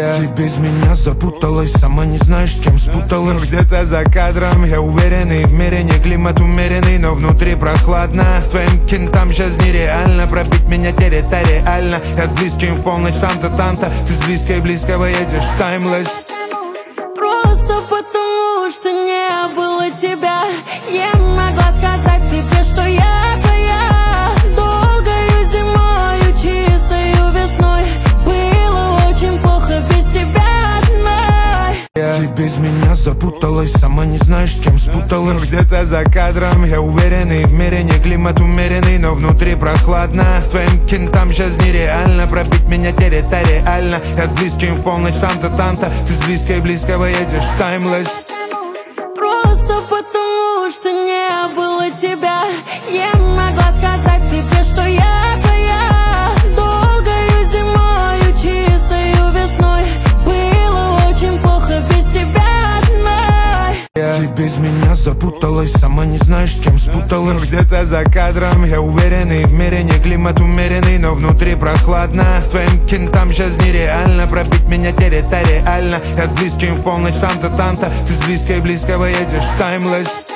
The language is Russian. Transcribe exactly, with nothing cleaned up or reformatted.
Ты без меня запуталась, сама не знаешь, с кем спуталась. Где-то за кадром я уверенный, в мире не климат умеренный, но внутри прохладно. Твоим кентам сейчас нереально пробить меня территориально. Я с близким в полночь танта-танта, ты с близкой близкого едешь таймлесс. Просто потому, что не было тебя, не могла сказать тебе, что я твоя. Долгою зимою, чистою весной, было очень плохо без тебя одной. Ты без меня запуталась, сама не знаешь, с кем спуталась. Где-то за кадром я уверенный, в мире не климат умеренный, но внутри прохладно. Твоим кентам сейчас нереально пробить меня территориально. Я с близким в полночь танта-танта, ты с близкой близкого едешь таймлесс. Просто потому, что не было тебя, не могла сказать тебе, что я твоя. Долгою зимою, чистою весной, было очень плохо без тебя одной. Ты без меня запуталась, сама не знаешь, с кем спуталась. Где-то за кадром я уверенный, в мире не климат умеренный, но внутри прохладно. Твоим кентам сейчас нереально пробить меня территориально. Я с близким в полночь танта-танта, ты с близкой близкого едешь таймлесс.